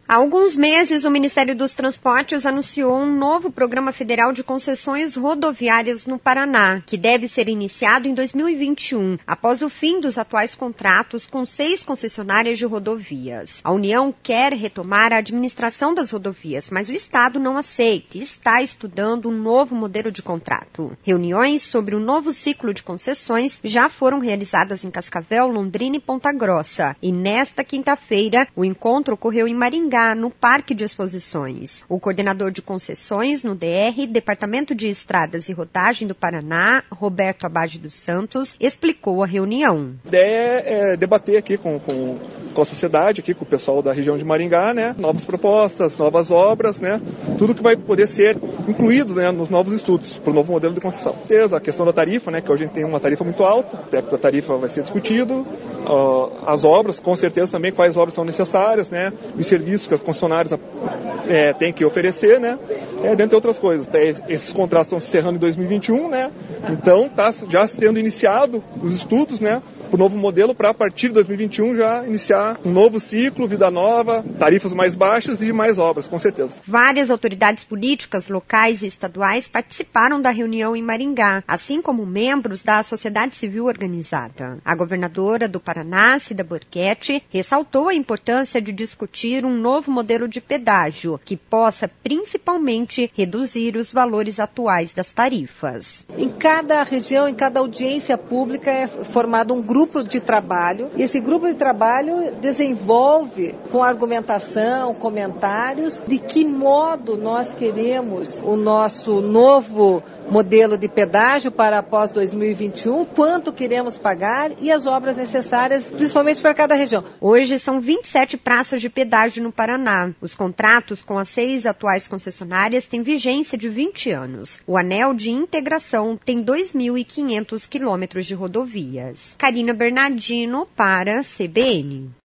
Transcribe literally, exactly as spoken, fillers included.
Há alguns meses, o Ministério dos Transportes anunciou um novo programa federal de concessões rodoviárias no Paraná, que deve ser iniciado em dois mil e vinte e um, após o fim dos atuais contratos com seis concessionárias de rodovias. A União quer retomar a administração das rodovias, mas o Estado não aceita e está estudando um novo modelo de contrato. Reuniões sobre o novo ciclo de concessões já foram realizadas em Cascavel, Londrina e Ponta Grossa. E nesta quinta-feira, o encontro ocorreu em Maringá, no Parque de Exposições. O coordenador de concessões no D R, Departamento de Estradas e Rodagem do Paraná, Roberto Abade dos Santos, explicou a reunião. A ideia é debater aqui com, com, com a sociedade, aqui com o pessoal da região de Maringá, né, novas propostas, novas obras, né, tudo que vai poder ser incluído, né, nos novos estudos para o novo modelo de concessão. A questão da tarifa, né, que hoje a gente tem uma tarifa muito alta, o teto da tarifa vai ser discutido, uh, as obras, com certeza também quais obras são necessárias, né, os serviços que as concessionárias é, têm que oferecer, né? É, dentre outras coisas. Esses contratos estão se encerrando em dois mil e vinte e um, né? Então está já sendo iniciado os estudos, né? O novo modelo para, a partir de dois mil e vinte e um, já iniciar um novo ciclo, vida nova, tarifas mais baixas e mais obras, com certeza. Várias autoridades políticas, locais e estaduais participaram da reunião em Maringá, assim como membros da sociedade civil organizada. A governadora do Paraná, Cida Borghetti, ressaltou a importância de discutir um novo modelo de pedágio, que possa principalmente reduzir os valores atuais das tarifas. Em cada região, em cada audiência pública é formado um grupo grupo de trabalho, e esse grupo de trabalho desenvolve com argumentação, comentários, de que modo nós queremos o nosso novo modelo de pedágio para após dois mil e vinte e um, quanto queremos pagar e as obras necessárias, principalmente para cada região. Hoje são vinte e sete praças de pedágio no Paraná. Os contratos com as seis atuais concessionárias têm vigência de vinte anos. O anel de integração tem dois mil e quinhentos quilômetros de rodovias. Karina Bernardino para a C B N.